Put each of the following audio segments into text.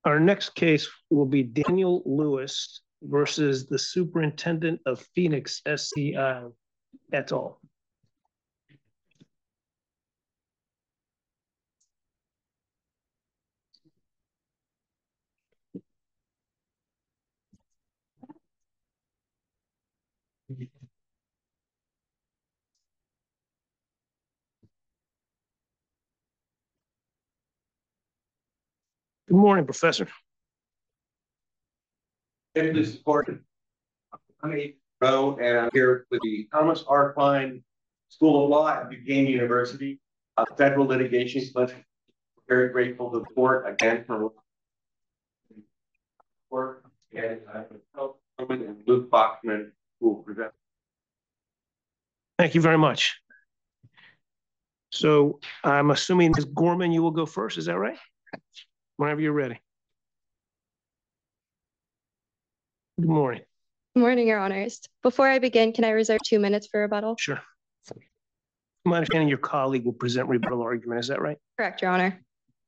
Our next case will be Daniel Lewis versus the Superintendent of Phoenix SCI et al. Good morning, Professor. I'm Rowe, and I'm here with the Thomas R. Klein School of Law at Duquesne University, federal litigation specialist. Very grateful to the court again for work, and and Luke Bachman, who will present. Thank you very much. So I'm assuming Ms. Gorman, you will go first. Is that right? Whenever you're ready. Good morning. Good morning, Your Honors. Before I begin, can I reserve 2 minutes for rebuttal? Sure. My understanding your colleague will present rebuttal argument. Is that right? Correct, Your Honor.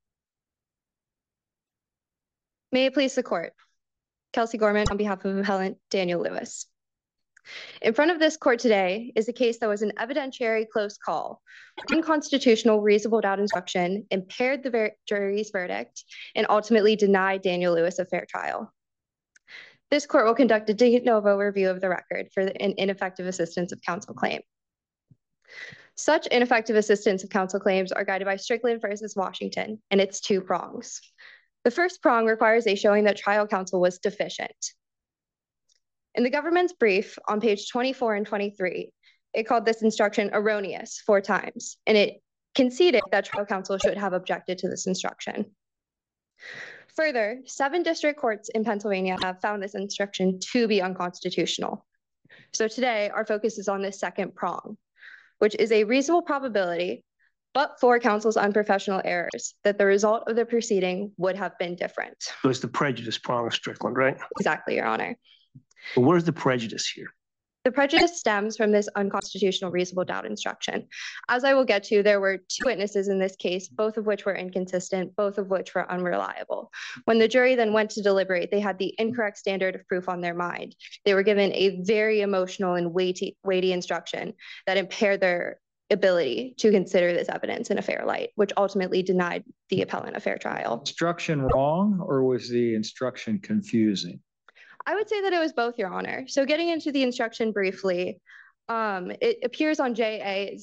May it please the court. Kelsey Gorman on behalf of appellant Daniel Lewis. In front of this court today is a case that was an evidentiary close call. Unconstitutional reasonable doubt instruction impaired the jury's verdict and ultimately denied Daniel Lewis a fair trial. This court will conduct a de novo review of the record for an ineffective assistance of counsel claim. Such ineffective assistance of counsel claims are guided by Strickland versus Washington and its 2 prongs. The first prong requires a showing that trial counsel was deficient. In the government's brief on page 24 and 23, it called this instruction erroneous 4 times, and it conceded that trial counsel should have objected to this instruction. Further, 7 district courts in Pennsylvania have found this instruction to be unconstitutional. So today, our focus is on this second prong, which is a reasonable probability, but for counsel's unprofessional errors, that the result of the proceeding would have been different. So it's the prejudice prong of Strickland, right? Exactly, Your Honor. But where's the prejudice here? The prejudice stems from this unconstitutional reasonable doubt instruction. As I will get to, there were 2 witnesses in this case, both of which were inconsistent, both of which were unreliable. When the jury then went to deliberate, they had the incorrect standard of proof on their mind. They were given a very emotional and weighty instruction that impaired their ability to consider this evidence in a fair light, which ultimately denied the appellant a fair trial. Instruction wrong, or was the instruction confusing? I would say that it was both, Your Honor. So getting into the instruction briefly, it appears on JA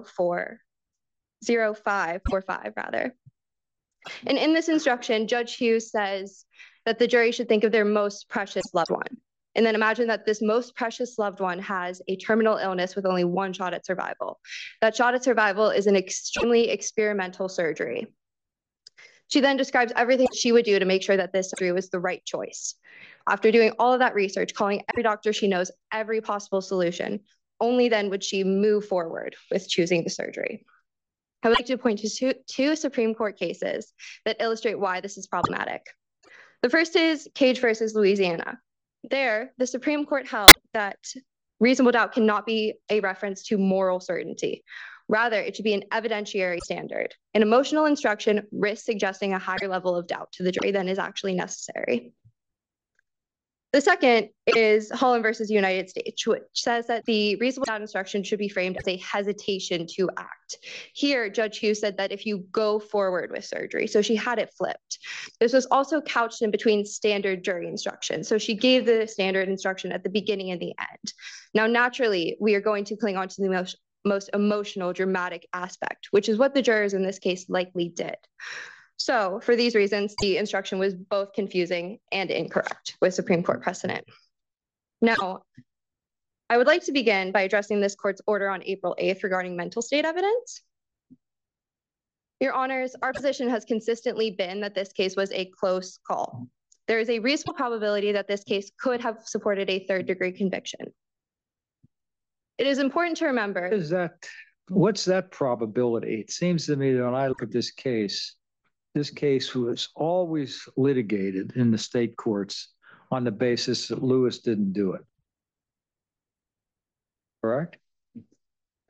0545 rather. And in this instruction, Judge Hughes says that the jury should think of their most precious loved one. And then imagine that this most precious loved one has a terminal illness with only 1 shot at survival. That shot at survival is an extremely experimental surgery. She then describes everything she would do to make sure that this surgery was the right choice. After doing all of that research, calling every doctor she knows, every possible solution, only then would she move forward with choosing the surgery. I would like to point to 2 Supreme Court cases that illustrate why this is problematic. The first is Cage versus Louisiana. There, the Supreme Court held that reasonable doubt cannot be a reference to moral certainty. Rather, it should be an evidentiary standard. An emotional instruction risks suggesting a higher level of doubt to the jury than is actually necessary. The second is Holland versus United States, which says that the reasonable doubt instruction should be framed as a hesitation to act. Here, Judge Hughes said that if you go forward with surgery, so she had it flipped. This was also couched in between standard jury instructions. So she gave the standard instruction at the beginning and the end. Now, naturally, we are going to cling on to the most emotional, dramatic aspect, which is what the jurors in this case likely did. So for these reasons, the instruction was both confusing and incorrect with Supreme Court precedent. Now, I would like to begin by addressing this court's order on April 8th regarding mental state evidence. Your Honors, our position has consistently been that this case was a close call. There is a reasonable probability that this case could have supported a 3rd-degree conviction. It is important to remember. What's that probability? It seems to me that when I look at this case was always litigated in the state courts on the basis that Lewis didn't do it. Correct?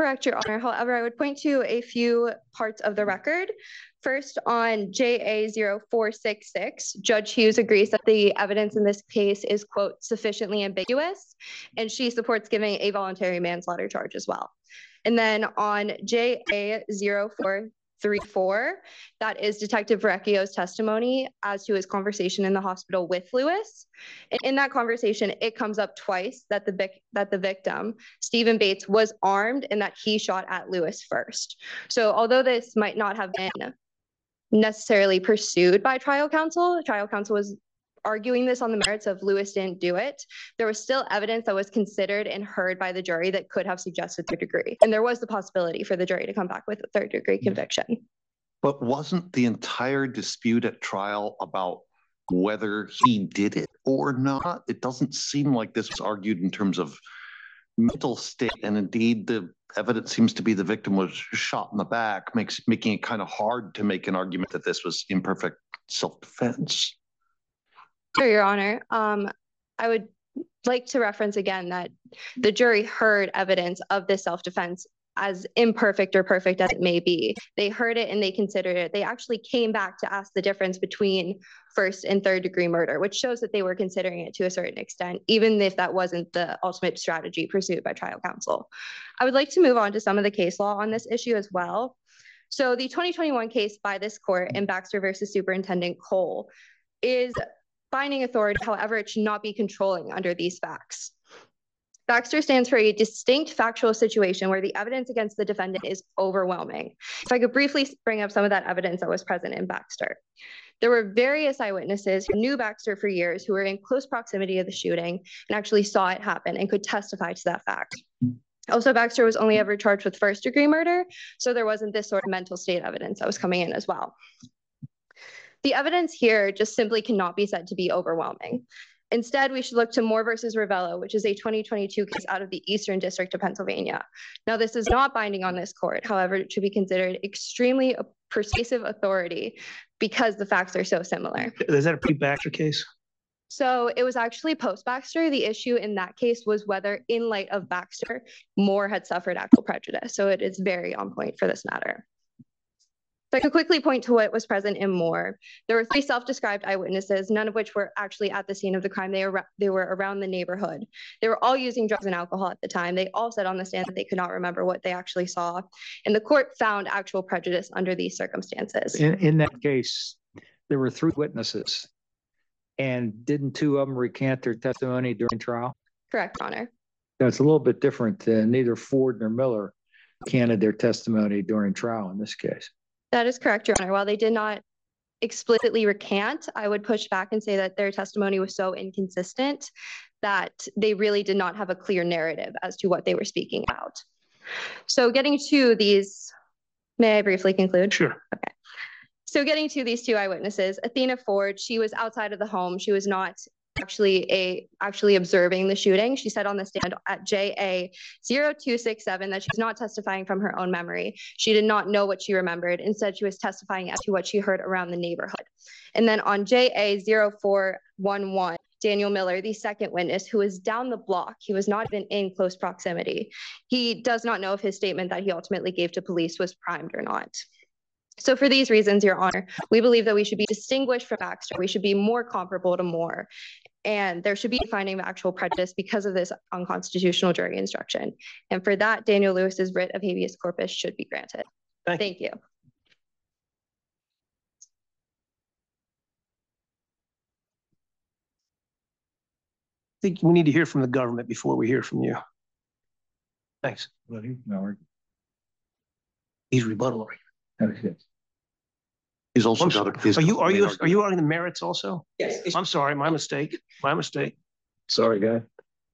Correct, Your Honor. However, I would point to a few parts of the record. First, on JA 0466, Judge Hughes agrees that the evidence in this case is, quote, sufficiently ambiguous, and she supports giving a voluntary manslaughter charge as well. And then on JA 0434, that is Detective Verrecchio's testimony as to his conversation in the hospital with Lewis. In that conversation, it comes up twice that the victim, Stephen Bates, was armed and that he shot at Lewis first. So although this might not have been necessarily pursued by trial counsel was arguing this on the merits of Lewis didn't do it, there was still evidence that was considered and heard by the jury that could have suggested third degree. And there was the possibility for the jury to come back with a third degree conviction. But wasn't the entire dispute at trial about whether he did it or not? It doesn't seem like this was argued in terms of mental state. And indeed, the evidence seems to be the victim was shot in the back, making it kind of hard to make an argument that this was imperfect self-defense. Sure, Your Honor. I would like to reference again that the jury heard evidence of this self-defense, as imperfect or perfect as it may be. They heard it and they considered it. They actually came back to ask the difference between first and third degree murder, which shows that they were considering it to a certain extent, even if that wasn't the ultimate strategy pursued by trial counsel. I would like to move on to some of the case law on this issue as well. So the 2021 case by this court in Baxter versus Superintendent Cole is binding authority. However, it should not be controlling under these facts. Baxter stands for a distinct factual situation where the evidence against the defendant is overwhelming. If I could briefly bring up some of that evidence that was present in Baxter. There were various eyewitnesses who knew Baxter for years, who were in close proximity of the shooting and actually saw it happen and could testify to that fact. Also, Baxter was only ever charged with first degree murder, so there wasn't this sort of mental state evidence that was coming in as well. The evidence here just simply cannot be said to be overwhelming. Instead, we should look to Moore versus Ravello, which is a 2022 case out of the Eastern District of Pennsylvania. Now, this is not binding on this court. However, it should be considered extremely persuasive authority because the facts are so similar. Is that a pre-Baxter case? So it was actually post-Baxter. The issue in that case was whether, in light of Baxter, Moore had suffered actual prejudice. So it is very on point for this matter. So I could quickly point to what was present in Moore. There were 3 self-described eyewitnesses, none of which were actually at the scene of the crime. They were around the neighborhood. They were all using drugs and alcohol at the time. They all said on the stand that they could not remember what they actually saw. And the court found actual prejudice under these circumstances. In that case, there were 3 witnesses. And didn't 2 of them recant their testimony during trial? Correct, Your Honor. That's a little bit different. Neither Ford nor Miller recanted their testimony during trial in this case. That is correct, Your Honor. While they did not explicitly recant, I would push back and say that their testimony was so inconsistent that they really did not have a clear narrative as to what they were speaking about. So getting to these, may I briefly conclude? Sure. Okay. So getting to these 2 eyewitnesses, Athena Ford, she was outside of the home. She was not actually observing the shooting. She said on the stand at JA 0267 that she's not testifying from her own memory. She did not know what she remembered. Instead, she was testifying as to what she heard around the neighborhood. And then on JA 0411, Daniel Miller, the second witness, who was down the block, he was not even in close proximity. He does not know if his statement that he ultimately gave to police was primed or not. So for these reasons, Your Honor, we believe that we should be distinguished from Baxter. We should be more comparable to Moore. And there should be a finding of actual prejudice because of this unconstitutional jury instruction. And for that, Daniel Lewis's writ of habeas corpus should be granted. Thank you. I think we need to hear from the government before we hear from you. Thanks. He's rebuttal. He's also got a. Are you arguing the merits also? Yes. I'm sorry, my mistake. Sorry, guy.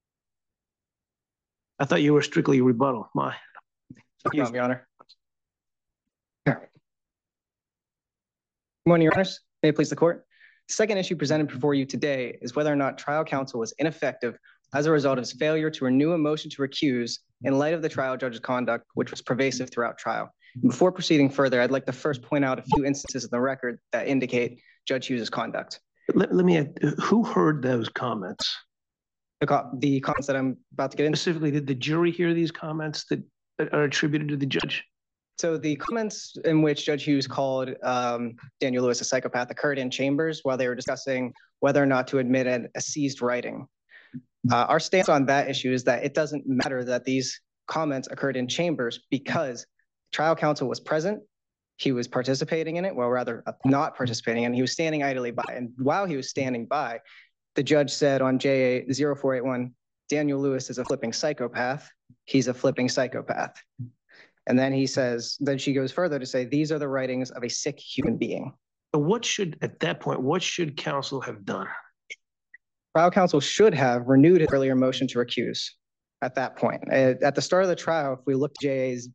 I thought you were strictly rebuttal. No problem, Your Honor. Good morning, Your Honors. May it please the court. The second issue presented before you today is whether or not trial counsel was ineffective as a result of his failure to renew a motion to recuse in light of the trial judge's conduct, which was pervasive throughout trial. Before proceeding further, I'd like to first point out a few instances in the record that indicate Judge Hughes' conduct. Let me add, who heard those comments? The comments that I'm about to get into. Specifically, did the jury hear these comments? are attributed to the judge? So the comments in which Judge Hughes called Daniel Lewis a psychopath occurred in chambers while they were discussing whether or not to admit a seized writing. Our stance on that issue is that it doesn't matter that these comments occurred in chambers because trial counsel was present. He was participating in it, well, rather not participating in it. He was standing idly by. And while he was standing by, the judge said on JA 0481, Daniel Lewis is a flipping psychopath. He's a flipping psychopath. And then he says, then she goes further to say, these are the writings of a sick human being. But what should, at that point, what should counsel have done? Trial counsel should have renewed his earlier motion to recuse at that point. At the start of the trial, if we look at JA's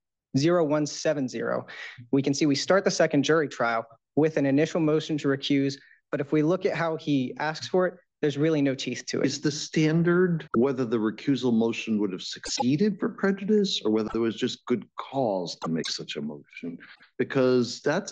0170, we can see we start the second jury trial with an initial motion to recuse. But if we look at how he asks for it, there's really no teeth to it. Is the standard whether the recusal motion would have succeeded for prejudice or whether there was just good cause to make such a motion? Because that's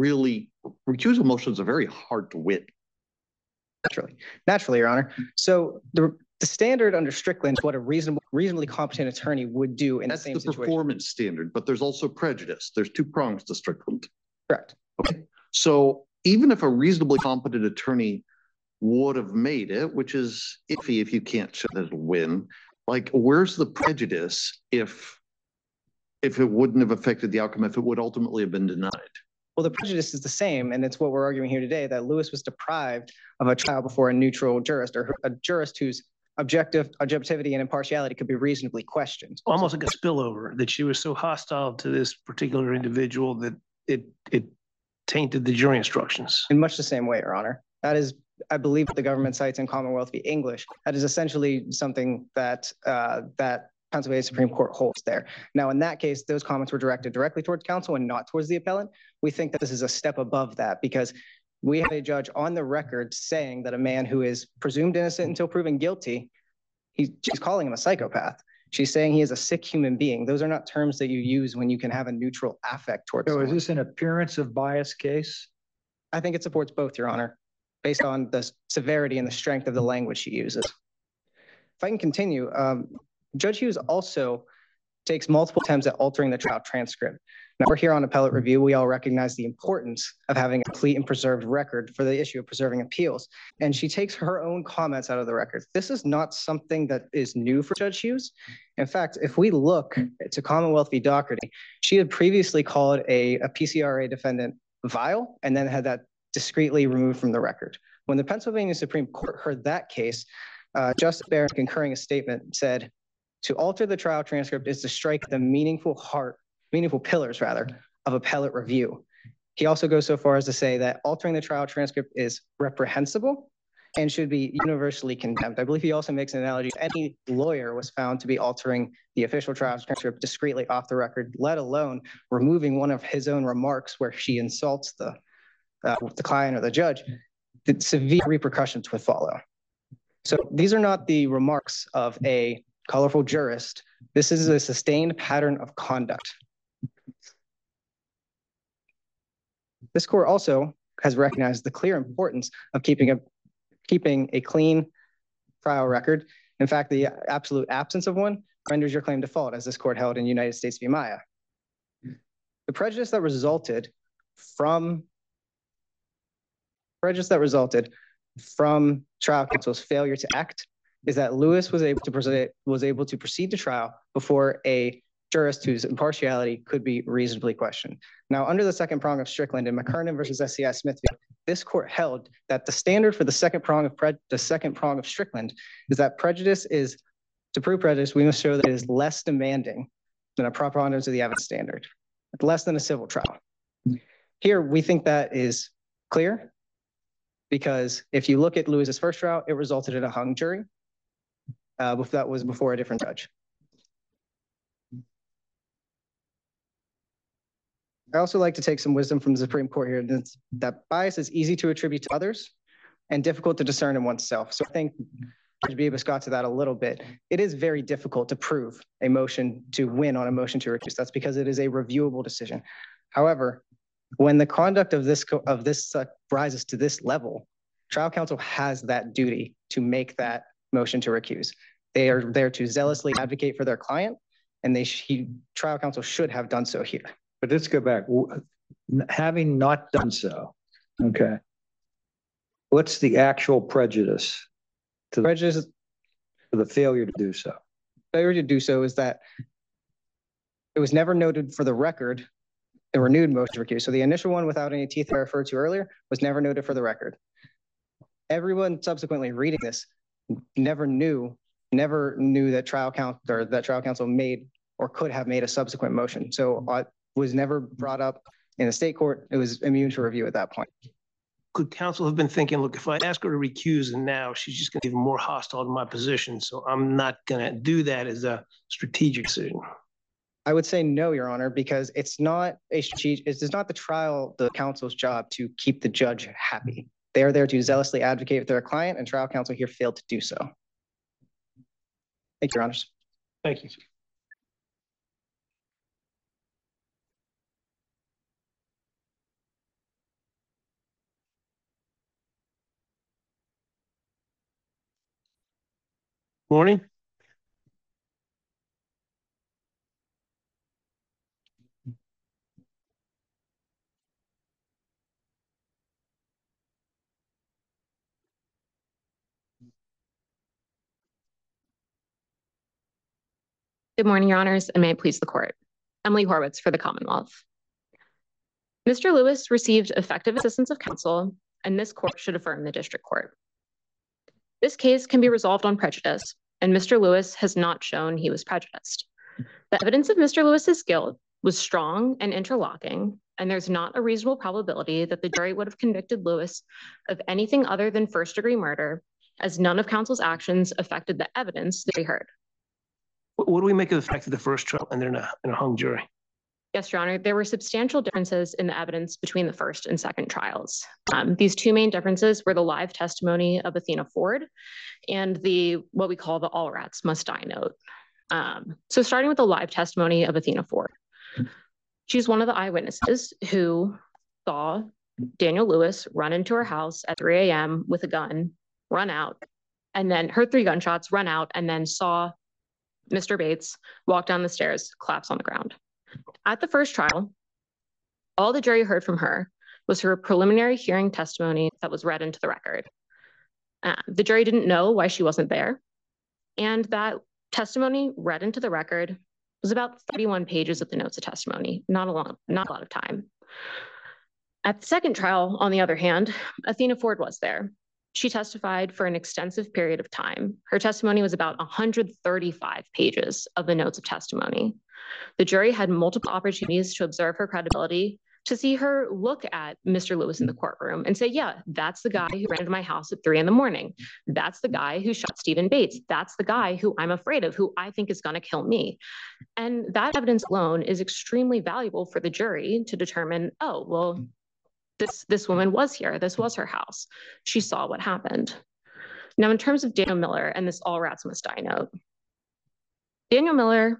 recusal motions are very hard to win. Naturally, Your Honor. So the standard under Strickland is what a reasonably competent attorney would do in the same situation. That's the performance standard, but there's also prejudice. There's two prongs to Strickland. Correct. Okay. So even if a reasonably competent attorney would have made it, which is iffy if you can't show that it'll win, like where's the prejudice if it wouldn't have affected the outcome, if it would ultimately have been denied? Well, the prejudice is the same, and it's what we're arguing here today, that Lewis was deprived of a trial before a neutral jurist, or a jurist whose objectivity and impartiality could be reasonably questioned. Almost like a spillover, that she was so hostile to this particular individual that it tainted the jury instructions. In much the same way, Your Honor. That is, I believe, what the government cites in Commonwealth v. English. That is essentially something that Pennsylvania Supreme Court holds there. Now, in that case, those comments were directed directly towards counsel and not towards the appellant. We think that this is a step above that because we have a judge on the record saying that a man who is presumed innocent until proven guilty, she's calling him a psychopath. She's saying he is a sick human being. Those are not terms that you use when you can have a neutral affect towards someone. So is this an appearance of bias case? I think it supports both, Your Honor, based on the severity and the strength of the language she uses. If I can continue, Judge Hughes also takes multiple attempts at altering the trial transcript. Now, we're here on appellate review. We all recognize the importance of having a complete and preserved record for the issue of preserving appeals. And she takes her own comments out of the record. This is not something that is new for Judge Hughes. In fact, if we look to Commonwealth v. Doherty, she had previously called a PCRA defendant vile and then had that discreetly removed from the record. When the Pennsylvania Supreme Court heard that case, Justice Barron, concurring a statement, said, to alter the trial transcript is to strike the meaningful pillars of appellate review. He also goes so far as to say that altering the trial transcript is reprehensible and should be universally condemned. I believe he also makes an analogy. Any lawyer was found to be altering the official trial transcript discreetly off the record, let alone removing one of his own remarks where she insults the client or the judge, the severe repercussions would follow. So these are not the remarks of a colorful jurist. This is a sustained pattern of conduct. This court also has recognized the clear importance of keeping a clean trial record. In fact, the absolute absence of one renders your claim default, as this court held in United States v. Maya. The prejudice that resulted from trial counsel's failure to act is that Lewis was able to proceed to trial before a jurist whose impartiality could be reasonably questioned. Now, under the second prong of Strickland in McKernan versus SCI Smithfield, this court held that the standard for the second prong of Strickland is that prejudice is, to prove prejudice, we must show that it is less demanding than a preponderance of the evidence standard, less than a civil trial. Here, we think that is clear because if you look at Lewis's first trial, it resulted in a hung jury. That was before a different judge. I also like to take some wisdom from the Supreme Court here that bias is easy to attribute to others and difficult to discern in oneself. So I think Judge Bibas got to that a little bit. It is very difficult to prove a motion to win on a motion to recuse. That's because it is a reviewable decision. However, when the conduct of this rises to this level, trial counsel has that duty to make that motion to recuse. They are there to zealously advocate for their client and trial counsel should have done so here. But let's go back. Having not done so, okay, what's the actual prejudice to the failure to do so? Failure to do so is that it was never noted for the record, the renewed motion to recuse. So the initial one without any teeth I referred to earlier was never noted for the record. Everyone subsequently reading this never knew that trial counsel made or could have made a subsequent motion. So it was never brought up in the state court. It was immune to review at that point. Could counsel have been thinking, look, if I ask her to recuse and now she's just going to be even more hostile to my position, so I'm not going to do that as a strategic decision? I would say no, Your Honor, because it's not the counsel's job to keep the judge happy. They are there to zealously advocate for their client, and trial counsel here failed to do so. Thank you, Your Honors. Thank you. Morning. Good morning, Your Honors, and may it please the court. Emily Horwitz for the Commonwealth. Mr. Lewis received effective assistance of counsel, and this court should affirm the district court. This case can be resolved on prejudice, and Mr. Lewis has not shown he was prejudiced. The evidence of Mr. Lewis's guilt was strong and interlocking, and there's not a reasonable probability that the jury would have convicted Lewis of anything other than first-degree murder, as none of counsel's actions affected the evidence that he heard. What do we make of the fact that the first trial ended in a hung jury? Yes, Your Honor, there were substantial differences in the evidence between the first and second trials. These two main differences were the live testimony of Athena Ford and what we call the all rats must die note. So starting with the live testimony of Athena Ford. She's one of the eyewitnesses who saw Daniel Lewis run into her house at 3 a.m. with a gun, run out, and then heard 3 gunshots, run out, and then saw Mr. Bates walk down the stairs, collapse on the ground. At the first trial, all the jury heard from her was her preliminary hearing testimony that was read into the record. The jury didn't know why she wasn't there, and that testimony read into the record was about 31 pages of the notes of testimony, not a lot of time. At the second trial, on the other hand, Athena Ford was there. She testified for an extensive period of time. Her testimony was about 135 pages of the notes of testimony. The jury had multiple opportunities to observe her credibility, to see her look at Mr. Lewis in the courtroom and say, yeah, that's the guy who ran into my house at 3 a.m. That's the guy who shot Stephen Bates. That's the guy who I'm afraid of, who I think is going to kill me. And that evidence alone is extremely valuable for the jury to determine, oh, well, this woman was here. This was her house. She saw what happened. Now, in terms of Daniel Miller and this all rats must die note, Daniel Miller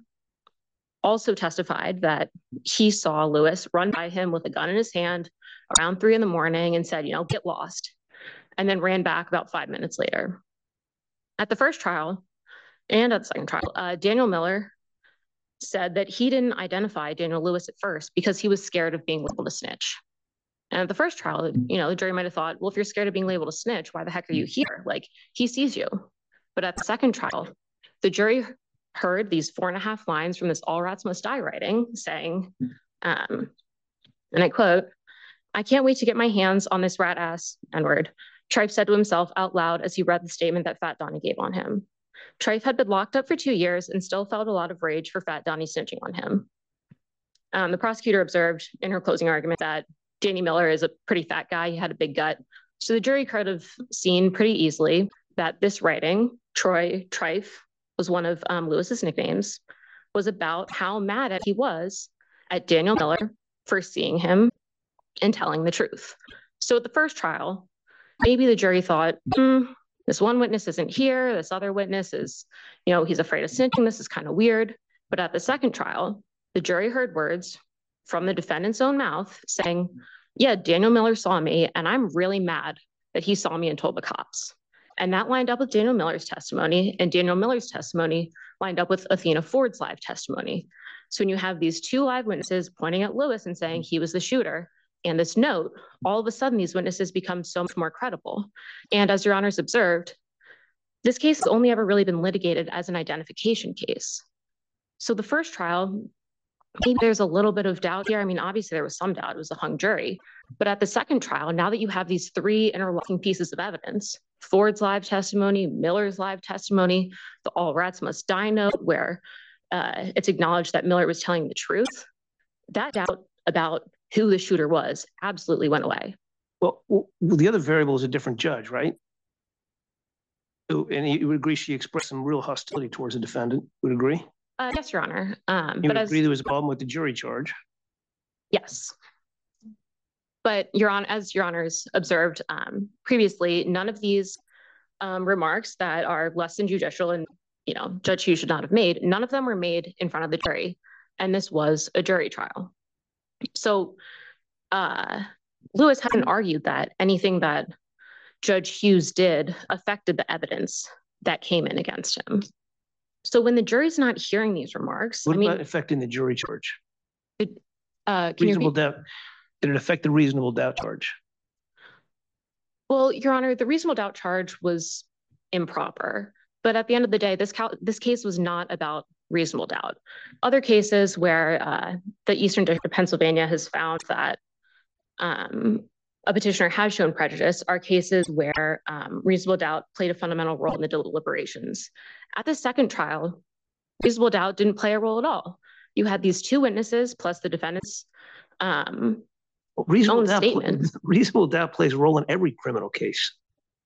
also testified that he saw Lewis run by him with a gun in his hand around 3 a.m. and said, get lost, and then ran back about 5 minutes later. At the first trial and at the second trial, Daniel Miller said that he didn't identify Daniel Lewis at first because he was scared of being labeled a snitch. And at the first trial, the jury might have thought, well, if you're scared of being labeled a snitch, why the heck are you here? Like, he sees you. But at the second trial, the jury heard these 4.5 lines from this all rats must die writing saying, and I quote, "I can't wait to get my hands on this rat ass N-word," Trife said to himself out loud as he read the statement that Fat Donnie gave on him. Trife had been locked up for 2 years and still felt a lot of rage for Fat Donnie snitching on him. The prosecutor observed in her closing argument that Danny Miller is a pretty fat guy. He had a big gut. So the jury could have seen pretty easily that this writing, Trife was one of Lewis's nicknames, was about how mad he was at Daniel Miller for seeing him and telling the truth. So at the first trial, maybe the jury thought, this one witness isn't here. This other witness is, he's afraid of snitching. This is kind of weird. But at the second trial, the jury heard words from the defendant's own mouth saying, yeah, Daniel Miller saw me and I'm really mad that he saw me and told the cops. And that lined up with Daniel Miller's testimony, and Daniel Miller's testimony lined up with Athena Ford's live testimony. So when you have these two live witnesses pointing at Lewis and saying he was the shooter, and this note, all of a sudden these witnesses become so much more credible. And as your honors observed, this case has only ever really been litigated as an identification case. So the first trial, maybe there's a little bit of doubt here. I mean, obviously there was some doubt, it was a hung jury. But at the second trial, now that you have these three interlocking pieces of evidence, Ford's live testimony, Miller's live testimony, the all rats must die note, where it's acknowledged that Miller was telling the truth, that doubt about who the shooter was absolutely went away. Well, the other variable is a different judge, right? And you would agree she expressed some real hostility towards the defendant, would agree? Yes, Your Honor. You would agree there was a problem with the jury charge? Yes. But as Your Honors observed previously, none of these remarks that are less than judicial and Judge Hughes should not have made, none of them were made in front of the jury. And this was a jury trial. So Lewis hadn't argued that anything that Judge Hughes did affected the evidence that came in against him. So when the jury's not hearing these remarks, what about affecting the jury charge? Reasonable doubt. Did it affect the reasonable doubt charge? Well, Your Honor, the reasonable doubt charge was improper. But at the end of the day, this case was not about reasonable doubt. Other cases where the Eastern District of Pennsylvania has found that a petitioner has shown prejudice are cases where reasonable doubt played a fundamental role in the deliberations. At the second trial, reasonable doubt didn't play a role at all. You had these two witnesses plus the defendant's reasonable own doubt, statement. Reasonable doubt plays a role in every criminal case.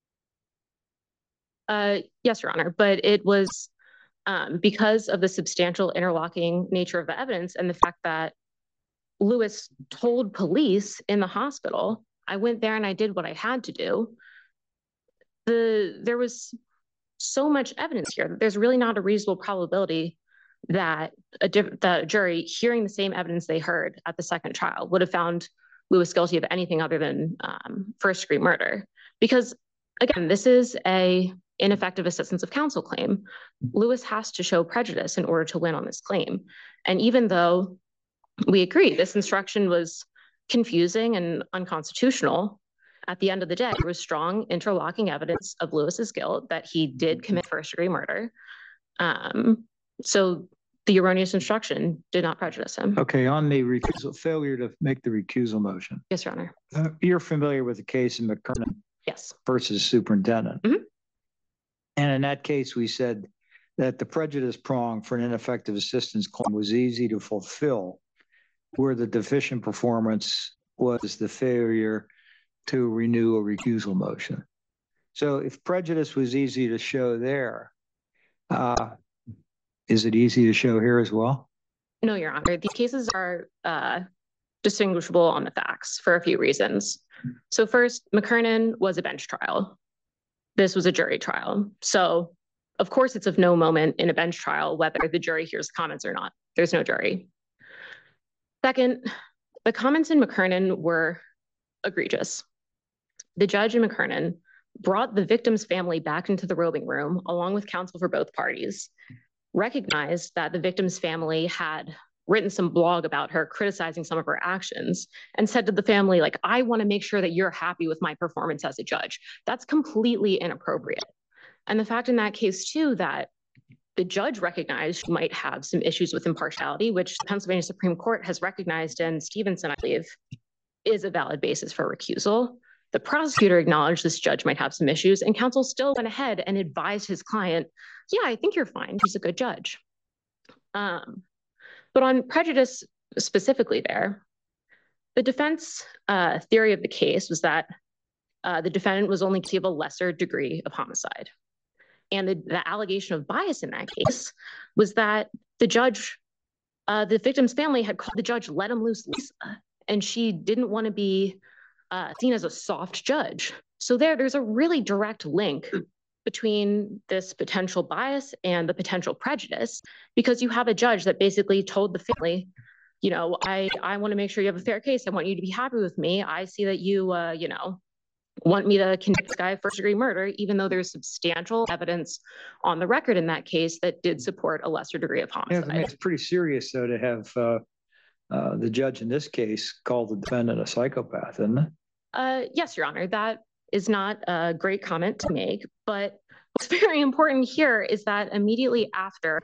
Yes, Your Honor, but it was because of the substantial interlocking nature of the evidence and the fact that Lewis told police in the hospital, I went there and I did what I had to do. There was so much evidence here that there's really not a reasonable probability that the jury hearing the same evidence they heard at the second trial would have found Lewis guilty of anything other than first-degree murder. Because again, this is a ineffective assistance of counsel claim. Lewis has to show prejudice in order to win on this claim. And even though we agree this instruction was confusing and unconstitutional, at the end of the day, there was strong interlocking evidence of Lewis's guilt that he did commit first-degree murder. So the erroneous instruction did not prejudice him. Okay, on the recusal, failure to make the recusal motion. Yes, Your Honor. You're familiar with the case in McKernan Yes. versus superintendent. Mhm. And in that case, we said that the prejudice prong for an ineffective assistance claim was easy to fulfill, where the deficient performance was the failure to renew a recusal motion. So if prejudice was easy to show there, is it easy to show here as well? No, Your Honor. These cases are distinguishable on the facts for a few reasons. So first, McKernan was a bench trial. This was a jury trial. So of course it's of no moment in a bench trial whether the jury hears comments or not. There's no jury. Second, the comments in McKernan were egregious. The judge in McKernan brought the victim's family back into the roving room along with counsel for both parties, recognized that the victim's family had written some blog about her criticizing some of her actions, and said to the family, like, I want to make sure that you're happy with my performance as a judge. That's completely inappropriate. And the fact in that case too, that the judge recognized she might have some issues with impartiality, which the Pennsylvania Supreme Court has recognized in Stevenson, I believe, is a valid basis for recusal. The prosecutor acknowledged this judge might have some issues, and counsel still went ahead and advised his client, yeah, I think you're fine. He's a good judge. But on prejudice specifically there, the defense theory of the case was that the defendant was only guilty of a lesser degree of homicide. And the allegation of bias in that case was that the judge, the victim's family had called the judge, let him loose Lisa, and she didn't want to be seen as a soft judge. So there's a really direct link between this potential bias and the potential prejudice, because you have a judge that basically told the family, you know, I want to make sure you have a fair case. I want you to be happy with me. I see that you, want me to convict this guy of first-degree murder, even though there's substantial evidence on the record in that case that did support a lesser degree of homicide. Yeah, I mean, it's pretty serious, though, to have the judge in this case call the defendant a psychopath, isn't it? Yes, Your Honor, that is not a great comment to make, but what's very important here is that immediately after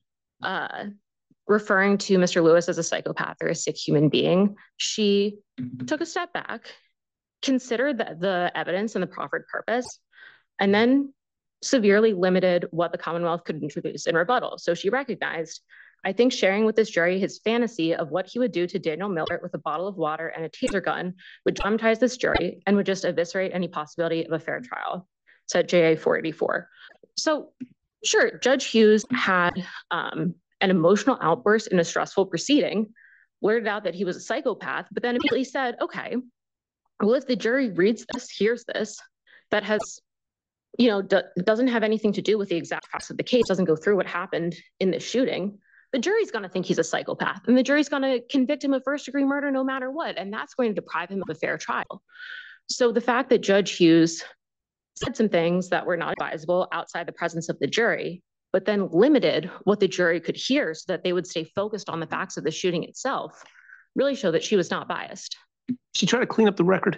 referring to Mr. Lewis as a psychopath or a sick human being, she took a step back, considered the evidence and the proffered purpose, and then severely limited what the Commonwealth could introduce in rebuttal. So she recognized, I think, sharing with this jury his fantasy of what he would do to Daniel Miller with a bottle of water and a taser gun would traumatize this jury and would just eviscerate any possibility of a fair trial. It's at JA 484. So sure, Judge Hughes had an emotional outburst in a stressful proceeding, blurted out that he was a psychopath, but then immediately said, okay, well, if the jury reads this, hears this, that has, doesn't have anything to do with the exact facts of the case, doesn't go through what happened in this shooting, the jury's going to think he's a psychopath, and the jury's going to convict him of first-degree murder no matter what, and that's going to deprive him of a fair trial. So the fact that Judge Hughes said some things that were not advisable outside the presence of the jury, but then limited what the jury could hear so that they would stay focused on the facts of the shooting itself, really showed that she was not biased. She tried to clean up the record.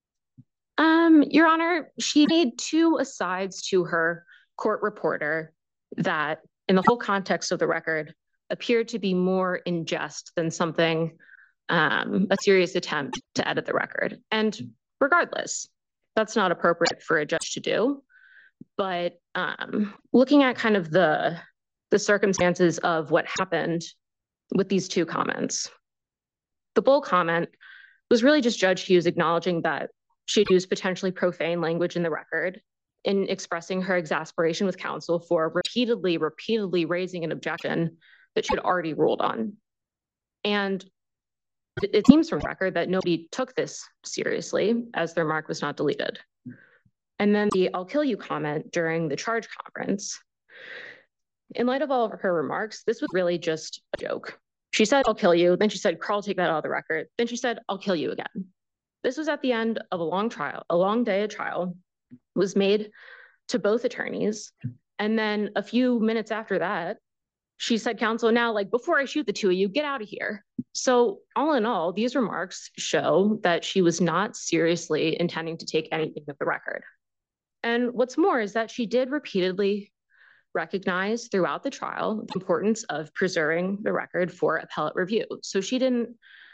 Your Honor, she made two asides to her court reporter that, in the whole context of the record, appeared to be more in jest than something, a serious attempt to edit the record. And regardless, that's not appropriate for a judge to do. But looking at kind of the circumstances of what happened with these two comments, the Bull comment was really just Judge Hughes acknowledging that she had used potentially profane language in the record in expressing her exasperation with counsel for repeatedly raising an objection that she had already ruled on. And it seems from record that nobody took this seriously, as the remark was not deleted. And then the "I'll kill you" comment during the charge conference. In light of all of her remarks, this was really just a joke. She said, "I'll kill you." Then she said, "Carl, take that out of the record." Then she said, "I'll kill you" again. This was at the end of a long trial, a long day of trial, was made to both attorneys. And then a few minutes after that, she said, "Counsel, now, before I shoot the two of you, get out of here." So all in all, these remarks show that she was not seriously intending to take anything of the record. And what's more is that she did repeatedly recognize throughout the trial the importance of preserving the record for appellate review. So she didn't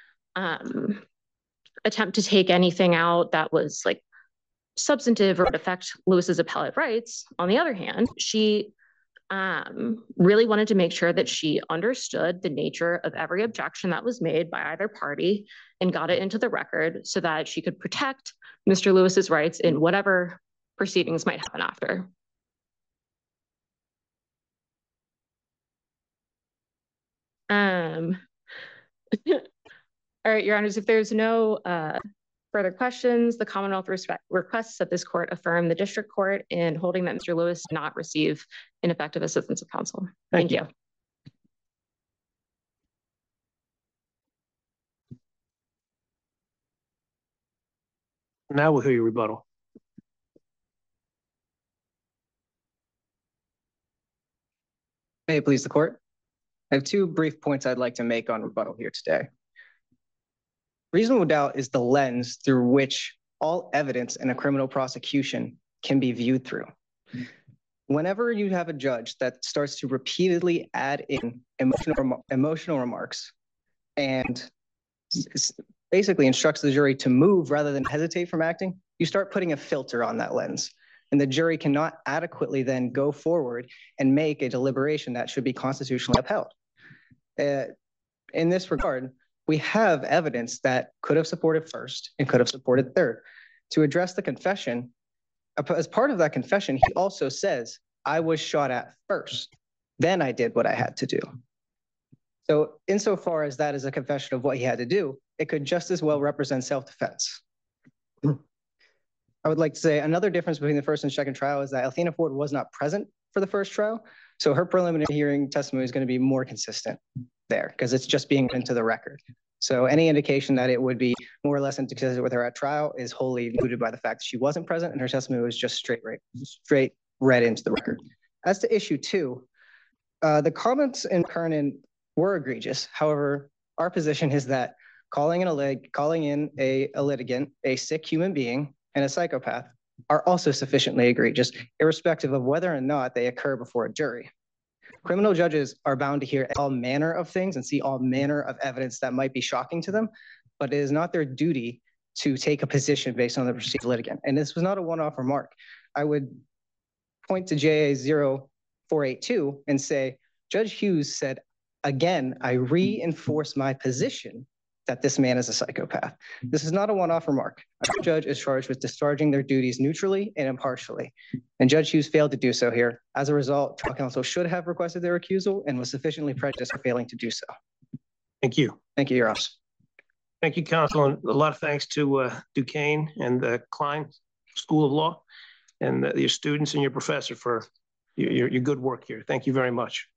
attempt to take anything out that was substantive or would affect Lewis's appellate rights. On the other hand, she really wanted to make sure that she understood the nature of every objection that was made by either party and got it into the record so that she could protect Mr. Lewis's rights in whatever proceedings might happen after. All right, Your Honors, if there's no further questions, the Commonwealth requests that this court affirm the district court in holding that Mr. Lewis did not receive ineffective assistance of counsel. Thank you. Now we'll hear your rebuttal. May it please the court. I have two brief points I'd like to make on rebuttal here today. Reasonable doubt is the lens through which all evidence in a criminal prosecution can be viewed through. Whenever you have a judge that starts to repeatedly add in emotional remarks and basically instructs the jury to move rather than hesitate from acting, you start putting a filter on that lens. And the jury cannot adequately then go forward and make a deliberation that should be constitutionally upheld. In this regard, we have evidence that could have supported first and could have supported third. To address the confession, as part of that confession, he also says, "I was shot at first, then I did what I had to do." So insofar as that is a confession of what he had to do, it could just as well represent self-defense. I would like to say another difference between the first and second trial is that Athena Ford was not present for the first trial, so her preliminary hearing testimony is going to be more consistent. there because it's just being into the record. So any indication that it would be more or less inconsistent with her at trial is wholly mooted by the fact that she wasn't present and her testimony was just straight read into the record. As to issue 2, the comments in Kernan were egregious. However, our position is that calling in a litigant, a sick human being, and a psychopath are also sufficiently egregious, irrespective of whether or not they occur before a jury. Criminal judges are bound to hear all manner of things and see all manner of evidence that might be shocking to them, but it is not their duty to take a position based on the perceived litigant. And this was not a one-off remark. I would point to JA 0482 and say, Judge Hughes said, again, I reinforce my position that this man is a psychopath. This is not a one-off remark. A judge is charged with discharging their duties neutrally and impartially. And Judge Hughes failed to do so here. As a result, trial counsel should have requested their recusal and was sufficiently prejudiced for failing to do so. Thank you. Thank you, Your Honor. Thank you, counsel. And a lot of thanks to Duquesne and the Klein School of Law and your students and your professor for your good work here. Thank you very much.